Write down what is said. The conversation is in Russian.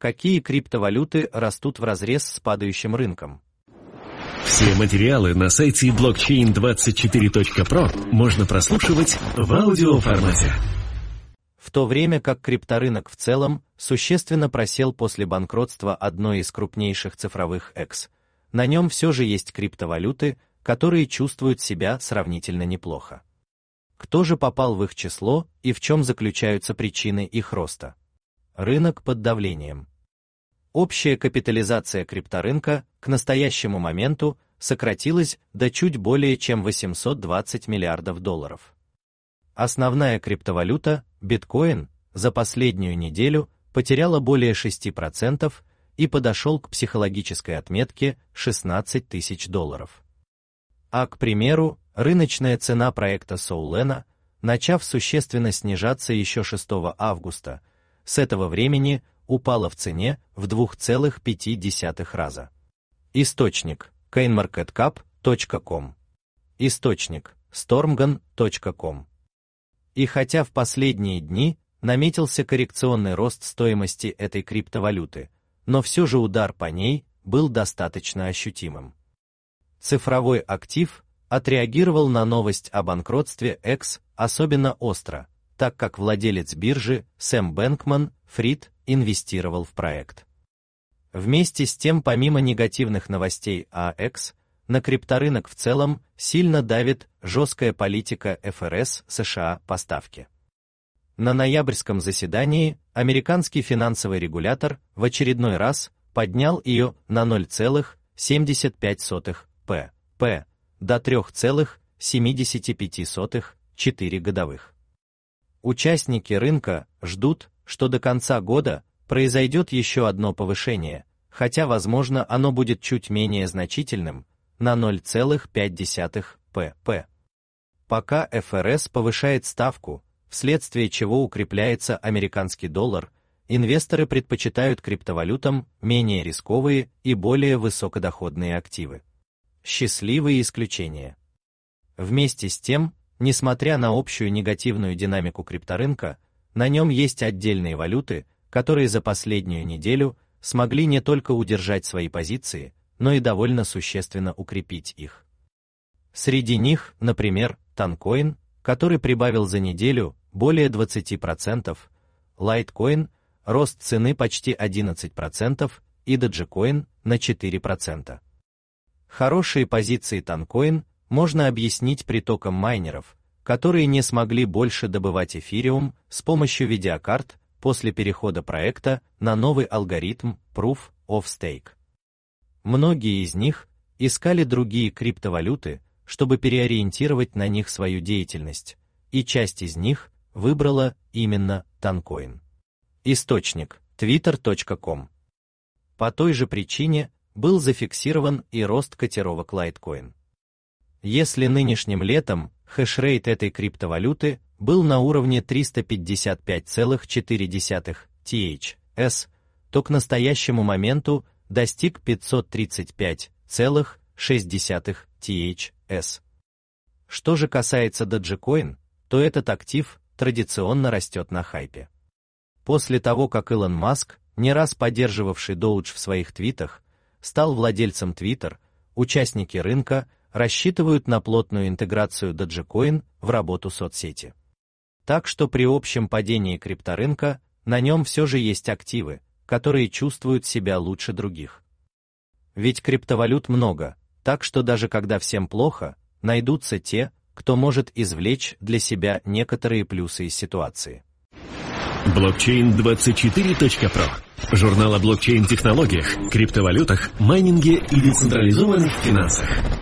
Какие криптовалюты растут вразрез с падающим рынком? Все материалы на сайте blockchain24.pro можно прослушивать в аудиоформате. В то время как крипторынок в целом существенно просел после банкротства одной из крупнейших цифровых экс, на нем все же есть криптовалюты, которые чувствуют себя сравнительно неплохо. Кто же попал в их число и в чем заключаются причины их роста? Рынок под давлением. Общая капитализация крипторынка к настоящему моменту сократилась до чуть более чем 820 миллиардов долларов. Основная криптовалюта, биткоин, за последнюю неделю потеряла более 6% и подошел к психологической отметке 16 тысяч долларов. А, к примеру, рыночная цена проекта Solana, начав существенно снижаться еще 6 августа, с этого времени упала в цене в 2,5 раза. Источник – coinmarketcap.com. Источник – stormgun.com. И хотя в последние дни наметился коррекционный рост стоимости этой криптовалюты, но все же удар по ней был достаточно ощутимым. Цифровой актив отреагировал на новость о банкротстве X особенно остро, так как владелец биржи Сэм Бэнкман-Фрид инвестировал в проект. Вместе с тем, помимо негативных новостей о X, на крипторынок в целом сильно давит жесткая политика ФРС США по ставке. На ноябрьском заседании американский финансовый регулятор в очередной раз поднял ее на 0,75 pp до 3,75 4 годовых. Участники рынка ждут, что до конца года произойдет еще одно повышение, хотя, возможно, оно будет чуть менее значительным, на 0,5 pp. Пока ФРС повышает ставку, вследствие чего укрепляется американский доллар, инвесторы предпочитают криптовалютам менее рисковые и более высокодоходные активы. Счастливые исключения. Вместе с тем, несмотря на общую негативную динамику крипторынка, на нем есть отдельные валюты, которые за последнюю неделю смогли не только удержать свои позиции, но и довольно существенно укрепить их. Среди них, например, Танкоин, который прибавил за неделю более 20%, Litecoin, рост цены почти 11% и Dogecoin на 4%. Хорошие позиции Танкоин можно объяснить притоком майнеров, которые не смогли больше добывать эфириум с помощью видеокарт после перехода проекта на новый алгоритм Proof of Stake. Многие из них искали другие криптовалюты, чтобы переориентировать на них свою деятельность, и часть из них выбрала именно Танкоин. Источник – twitter.com. По той же причине был зафиксирован и рост котировок Litecoin. Если нынешним летом хешрейт этой криптовалюты был на уровне 355,4 THS, то к настоящему моменту достиг 535,6 THS. Что же касается Dogecoin, то этот актив традиционно растет на хайпе. После того, как Илон Маск, не раз поддерживавший Doge в своих твитах, стал владельцем Twitter, участники рынка рассчитывают на плотную интеграцию Dogecoin в работу соцсети. Так что при общем падении крипторынка на нем все же есть активы, которые чувствуют себя лучше других. Ведь криптовалют много, так что даже когда всем плохо, найдутся те, кто может извлечь для себя некоторые плюсы из ситуации. Blockchain24.pro. Журнал о блокчейн-технологиях, криптовалютах, майнинге и децентрализованных финансах.